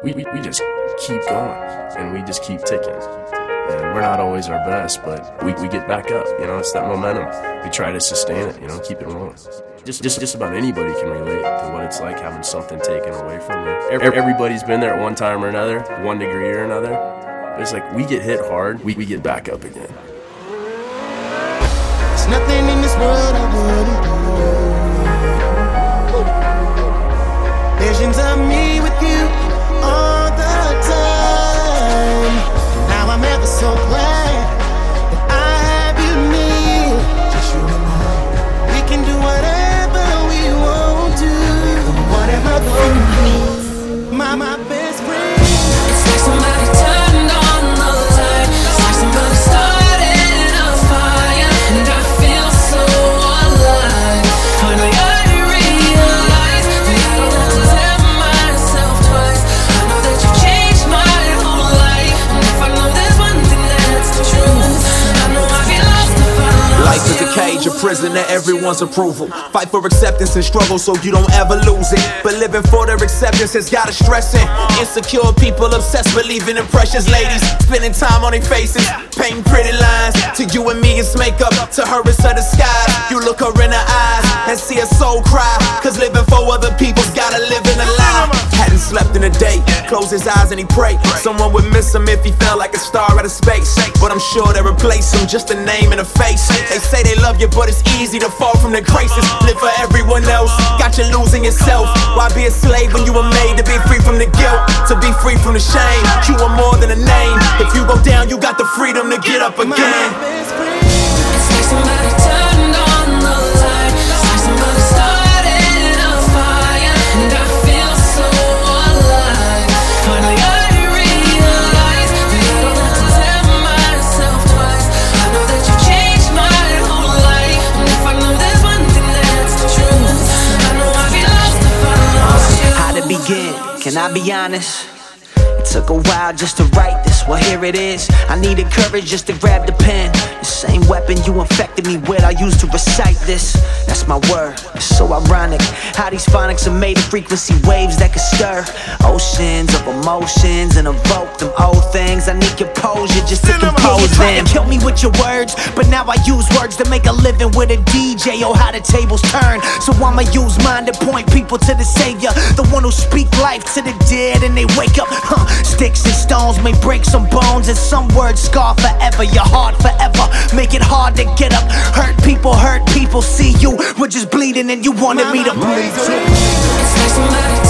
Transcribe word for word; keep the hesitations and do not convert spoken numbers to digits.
we, we, we just keep going, and we just keep ticking. And we're not always our best, but we, we get back up, you know, it's that momentum. We try to sustain it, you know, keep it rolling. Just, just, just about anybody can relate to what it's like having something taken away from you. Everybody's been there at one time or another, one degree or another. But it's like we get hit hard, we, we get back up again. There's nothing in this world I wouldn't do. Visions of me with you all the time. Now I'm ever so glad that I have you near. Just you and I. We can do whatever we want to. Whatever the my my best friend. It's like somebody turned on the light. It's like somebody started a fire, and I feel so alive. Finally I realize that I don't have to tell myself twice. I know that you changed my whole life, and if I know there's one thing that's the truth, I know I'd be lost if I lost Life is a cage, a prison to everyone's approval. Fight for acceptance and struggle so you don't ever lose it. But living for their acceptance has got us stressing. Insecure people obsessed, believing in precious ladies, spending time on their faces, painting pretty lines. To you and me it's makeup, to her it's a disguise. You look her in her eyes and see her soul cry, cause living for other people's gotta live in a lie. Hadn't slept in a day, close his eyes and he prayed someone would miss him if he felt like a star out of space. But I'm sure they replace him, just a name and a face. They say they love you, but it's easy to fall from the graces. Live for everyone else, got you losing yourself. Why be a slave when you were made to be free from the guilt, to be free from the shame? You are more than a name. If you go down, you got the freedom to get up again. It's like somebody turned on the light. It's like somebody started a fire, and I feel so alive. Finally I realize that I don't have to tell myself twice. I know that you changed my whole life, and if I know there's one thing that's the truth, I know I'd be lost if I lost you. How to begin? Can I be honest? It took a while just to write this, well here it is. I needed courage just to grab the pen. The same weapon you infected me with, I used to recite this. That's my word, it's so ironic how these phonics are made of frequency waves that can stir oceans of emotions and evoke them old things. I need composure just to compose them. You kill me with your words, but now I use words to make a living with a D J. Oh, how the tables turn. So I'ma use mine to point people to the Savior, the one who speak life to the dead and they wake up. Huh. Sticks and stones may break some bones, and some words scar forever. Your heart forever, make it hard to get up. Hurt people, hurt people. See, you were just bleeding and you wanted me to bleed too. It's like somebody